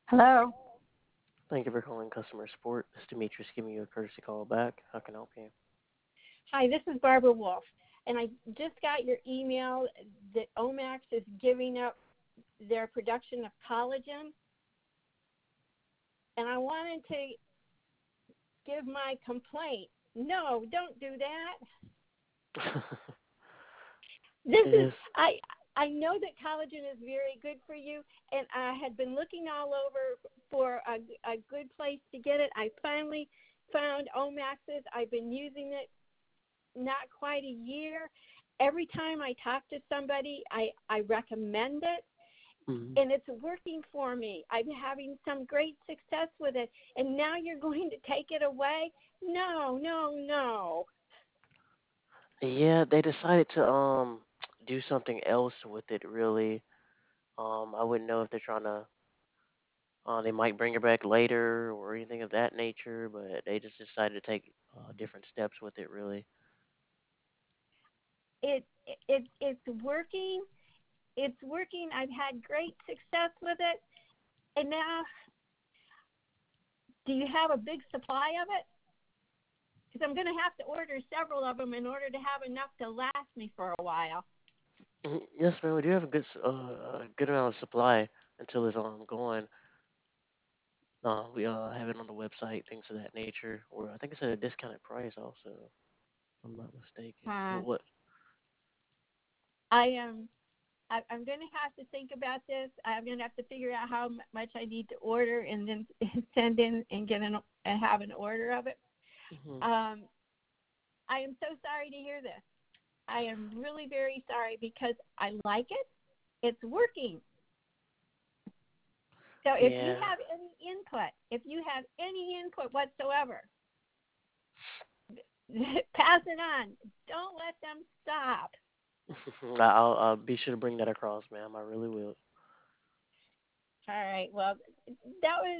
Hello. Thank you for calling customer support. This is Demetrius giving you a courtesy call back. How can I help you? Hi, this is Barbara Wolf. And I just got your email that Omax is giving up their production of collagen. And I wanted to give my complaint. No, don't do that. This is Yes. I know that collagen is very good for you, and I had been looking all over for a good place to get it. I finally found Omax's. I've been using it not quite a year. Every time I talk to somebody, I recommend it, Mhm. and it's working for me. I'm having some great success with it, and now you're going to take it away? No, no, no. Yeah, they decided to do something else with it really. I wouldn't know if they're trying to they might bring it back later or anything of that nature, but they just decided to take different steps with it really. It's working. It's working. I've had great success with it, and now, do you have a big supply of it? Because I'm going to have to order several of them in order to have enough to last me for a while. Yes, man, we do have a good amount of supply until it's going. We have it on the website, things of that nature, or I think it's at a discounted price also, if I'm not mistaken. Uh, What? I am. I'm going to have to think about this. I'm going to have to figure out how much I need to order and then send in and and have an order of it. Mhm. Um, I am so sorry to hear this. I am really very sorry because I like it. It's working. So Yeah. if you have any input whatsoever, pass it on. Don't let them stop. I'll be sure to bring that across, ma'am. I really will. All right. Well, that was,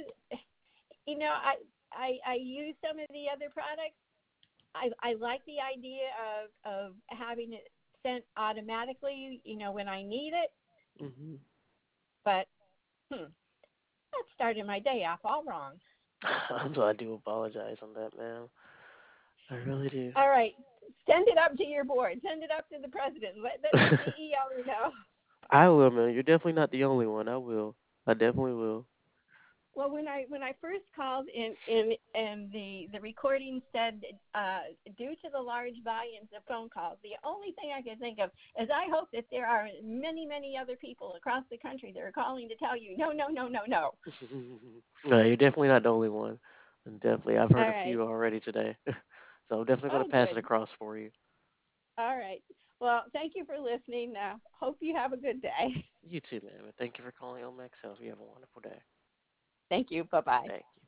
I use some of the other products. I like the idea of having it sent automatically, when I need it. Hmm. But that started my day off all wrong. So I do apologize on that, ma'am. I really do. All right. Send it up to your board. Send it up to the president. Let the CEO know. I will, man. You're definitely not the only one. I will. I definitely will. Well, when I first called and the recording said, due to the large volumes of phone calls, the only thing I could think of is I hope that there are many other people across the country that are calling to tell you no, no, no, no, no. No, you're definitely not the only one. And definitely, I've All heard a right. few already today. So I'm definitely going Oh, to pass it good. across for you. All right. Well, thank you for listening. Hope you have a good day. You too, ma'am. And thank you for calling Omax Health. You have a wonderful day. Thank you. Bye bye. Thank you.